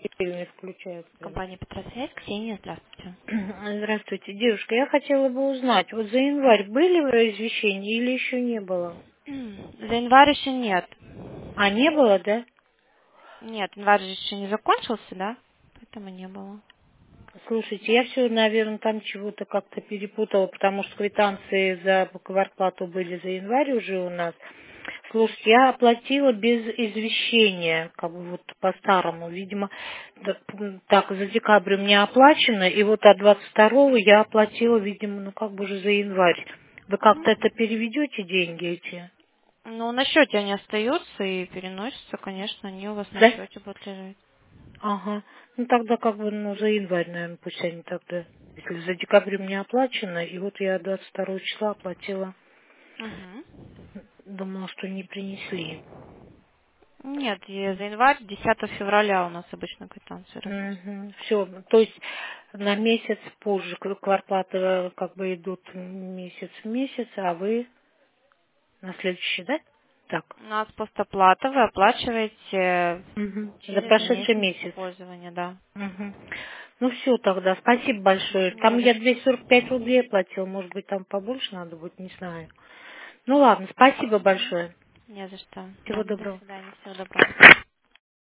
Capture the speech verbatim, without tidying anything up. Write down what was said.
не включается. Компания Петросвязь, Ксения, здравствуйте. Здравствуйте, девушка. Я хотела бы узнать, вот за январь были извещения или еще не было? За январь еще нет. А, не было, да? Нет, январь же еще не закончился, да? Поэтому не было. Слушайте, я все, наверное, там чего-то как-то перепутала, потому что квитанции за квартплату были за январь уже у нас. Слушайте, я оплатила без извещения, как бы вот по-старому. Видимо, да, м, так, за декабрь у меня оплачено, и вот от двадцать второго я оплатила, видимо, ну как бы уже за январь. Вы Мгм. как-то это переведете деньги эти? Ну, на счете они остаются и переносятся, конечно, они у вас на Да? счете будут лежать. Ага. Ну тогда как бы, ну, за январь, наверное, пусть они тогда. Если за декабрь у меня оплачено, и вот я двадцать второго числа оплатила, Угу. думала, что не принесли. Нет, и за январь десятого февраля у нас обычно квитанции разносят. Все, то есть на месяц позже кв- квартплаты э, как бы идут месяц в месяц, а вы на следующий, да? Так. У нас постоплата, вы оплачиваете Мгм. За через прошедший месяц месяц. пользования, да. Мгм. Ну все тогда, спасибо большое. Не Там за я что. двести сорок пять рублей платила, может быть там побольше надо будет, не знаю. Ну ладно, спасибо Мгм. большое. Не за что. Всего Да, до доброго. свидания, всего доброго.